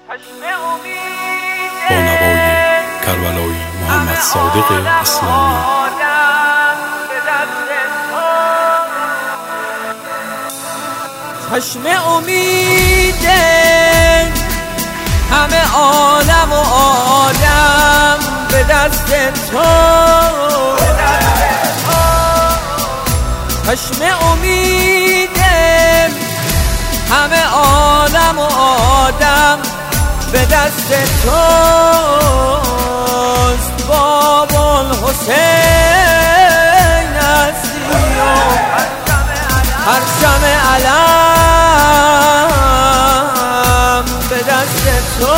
با نوای کربلایی محمد صادق اسلامی. چشم امید همه عالم و آدم به دست تو، چشم امید همه عالم و آدم به دست توست. بابا الحسین هستی و هر شمع علم به دست تو.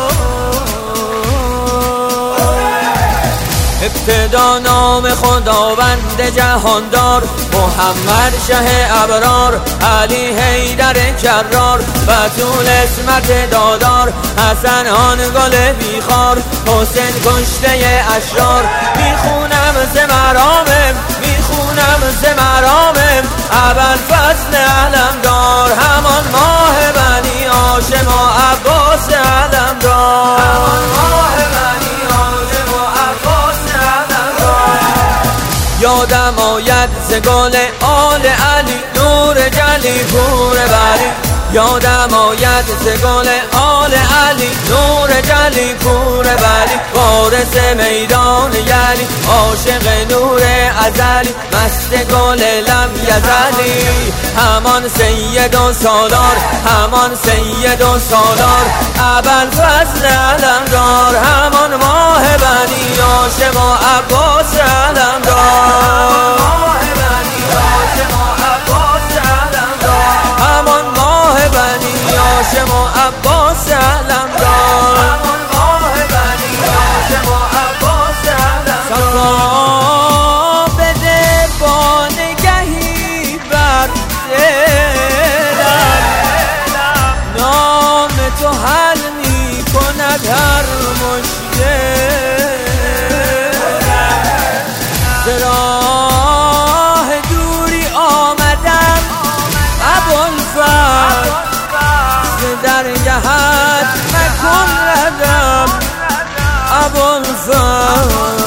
ابتدا نام خداوند جهاندار، محمد شه ابرار، علی حیدر کرار، بطول اسمت دادار، حسن آن گل بیخار، حسین کشته اشرار. میخونم ز مرامم، میخونم ز مرامم، ابوالفضل علمدار، همان ماه بنی هاشم و عباس علمدار، همان ماه بنی هاشم و عباس علمدار. یادم آید ز گل آل علی، نور جلی پور بری. یادم آید ز گل آل علی، نور جلی پور بری. وارث میدان یلی، عاشق نور ازلی، مست گل لم یزلی. همان سید و سالار، همان سید و سالار، ابوالفضل علمدار، همان ماه بنی هاشم و عباس علمدار، ماه بنی هاشم و عباس علمدار، همان ماه بنی هاشم و عباس علمدار، همان ماه بنی هاشم و عباس علمدار. بده با نگهی بر دلم، نام تو حل می کند هر مشکل. ز راه دوری آمدم ابوالفضل، ز درگهت مکن ردم ابوالفضل.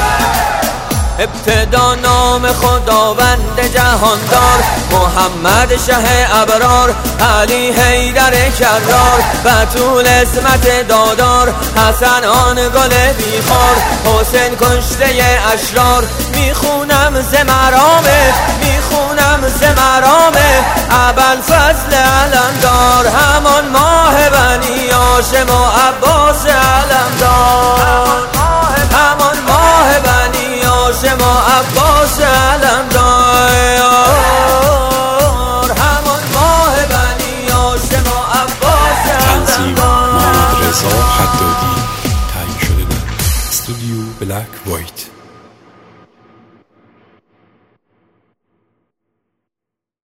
ابتدا نام خداوند جهاندار، محمد شه ابرار، علی حیدر کرار، بطول اسمت دادار، حسن آن گل بیخار، حسین کشته اشرار. میخونم ز مرامه، میخونم ز مرامه، ابوالفضل علمدار، همان ماه بنی هاشم و عباس علمدار، همان ماه بنی هاشم و عباس علمدار، همان ماه بنی هاشم و عباس تنظیم علمدار. محمد رضا حدادی. تعیین شده در استودیو بلک وایت.